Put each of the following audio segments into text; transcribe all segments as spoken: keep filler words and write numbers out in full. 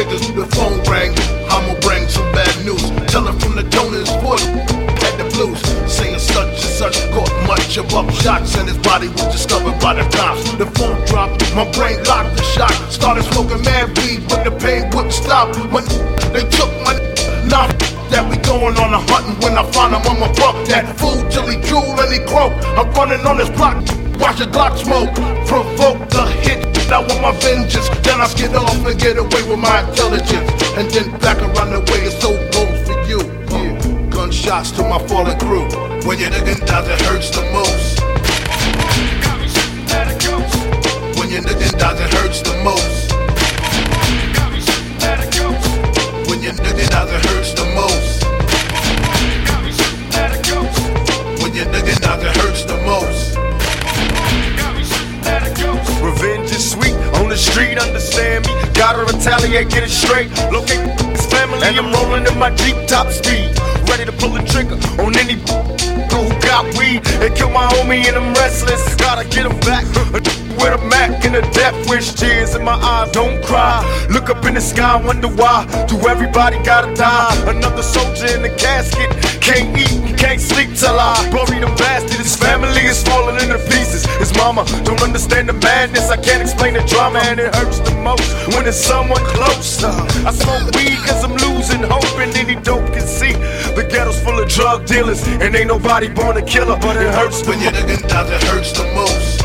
niggas, the phone rang. I'ma bring some bad news. Tell her from the donor's voice, had the blues. Saying such and such, caught much of upshots, and his body was discovered by the cops. The phone dropped, my brain locked the shot. Started smoking mad weed, but the pain wouldn't stop. When they took my now that we going on a hunting. When I find him, I'ma fuck that fool till he drool and he croak. I'm running on this block, watch the Glock smoke. Provoke the hit, I want my vengeance. Then I skid off and get away with my intelligence. And then back around the way, it's so goes for you. Yeah. Gunshots to my fallen crew. When your nigga dies, it hurts the most. When your nigga dies, it hurts the most. When your nigga dies, it hurts the most. When your nigga dies, it hurts the most. Revenge is sweet, on the street, understand me. Gotta retaliate, get it straight. Locate his family, and I'm rolling in my Jeep top speed. Ready to pull the trigger on any who got weed. And kill my homie and I'm restless. Gotta get him back with a Mac and a death wish. Tears in my eyes, don't cry. Look up in the sky, wonder why. Do everybody gotta die? Another soldier in the casket. Can't eat and can't sleep till I bury them bastard. His family is falling into pieces. His mama don't understand the madness. I can't explain the drama, and it hurts the most when it's someone close. I smoke weed cause I'm losing hope, and any dope can see the ghetto's full of drug dealers, and ain't nobody born a killer, but it hurts the when your nigga dies, it hurts the most.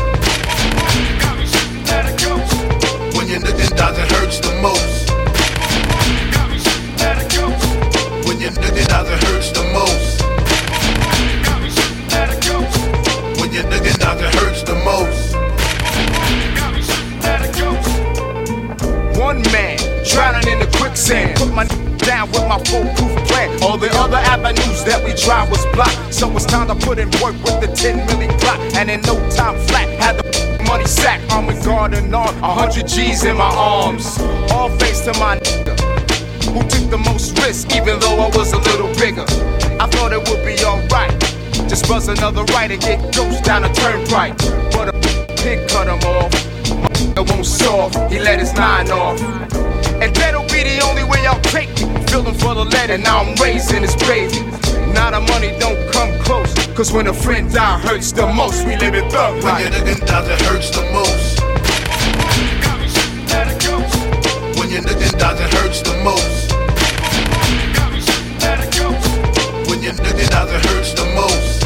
When your nigga dies, it hurts the most. When your nigga dies, it hurts the most. When your nigga dies, it hurts the most. One man drowning in the quicksand. Put my down with my foolproof plan. All the other avenues that we tried was blocked. So it's time to put in work with the ten million clock. And in no time flat, had the money sack. I'm with guard and arm, a hundred G's in my arms. All thanks to my nigga, who took the most risk, even though I was a little bigger. I thought it would be alright, just buzz another right and get ghost down a turnpike. But a pig cut him off, my nigga won't solve, he let his nine off. And that'll be the only way I'll take it. Feeling for the lead, and now I'm raising his baby. Now the money don't come close, cause when a friend die hurts the most. We live in thug life. When your nigga dies, it hurts the most. When your nigga dies, it hurts the most. When your nigga dies, it hurts the most.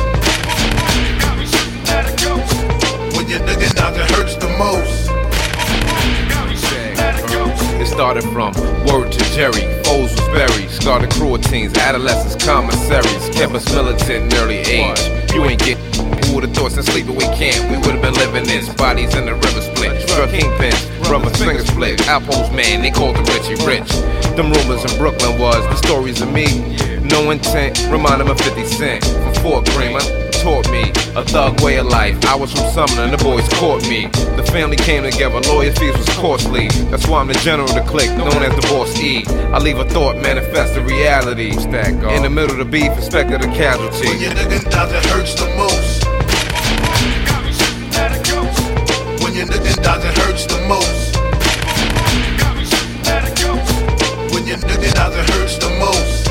When your nigga dies, it hurts the most. It started from word to Jerry, foes was buried, scarred crew-teens, adolescents, commissaries, kept us militant in early age. You ain't get who would've thought since sleepaway camp we would've been living this. Bodies in the river split, drug kingpins, rubber finger split, outpost man, they called him Richie Rich. Them rumors in Brooklyn was the stories of me, no intent, remind him of fifty cent from Fort Greene. Taught me a thug way of life. I was from Sumner and the boys caught me. The family came together, lawyer fees was costly. That's why I'm the general of the clique, known as the boss E. I leave a thought, manifest a reality. In the middle of the beef, inspector the casualty. When your nigga dies, it hurts the most. When your nigga dies, it hurts the most. When your nigga dies, it hurts the most.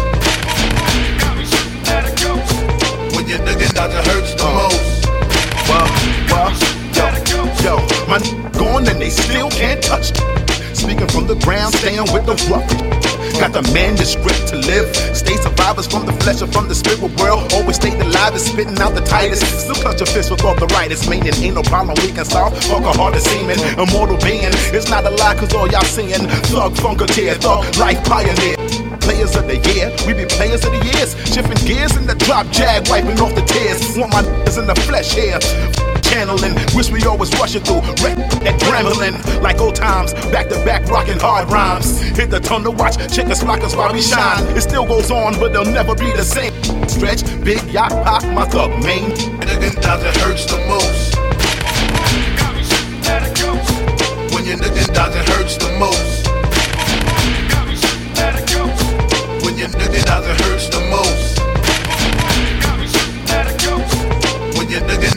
When your nigga dies, it hurts the most. Well, well, yo, yo, my n- gone and they still can't touch me. Speaking from the ground, staying with the rough. Got the manuscript to live. Stay survivors from the flesh or from the spirit world. Always stay alive and spitting out the tightest. Still clutch a fist with arthritis. Meaning ain't no problem we can solve. Fuck a heart of semen. Immortal being. It's not a lie cause all y'all seeing. Thug, funketeer, thug, life pioneer. Players of the year, we be players of the years. Shifting gears in the drop jag, wiping off the tears. Want my n***s in the flesh here. Channeling, wish we always rushing through. Wreck that grambling, like old times. Back to back, rocking hard rhymes. Hit the tunnel, watch chickens flock us while we shine. It still goes on, but they'll never be the same. Stretch, big yacht, pop, my thug main. Nigga dies, it hurts the most. When your nigga dies, it hurts the most. When your nigga dies, it hurts the most. When your nigga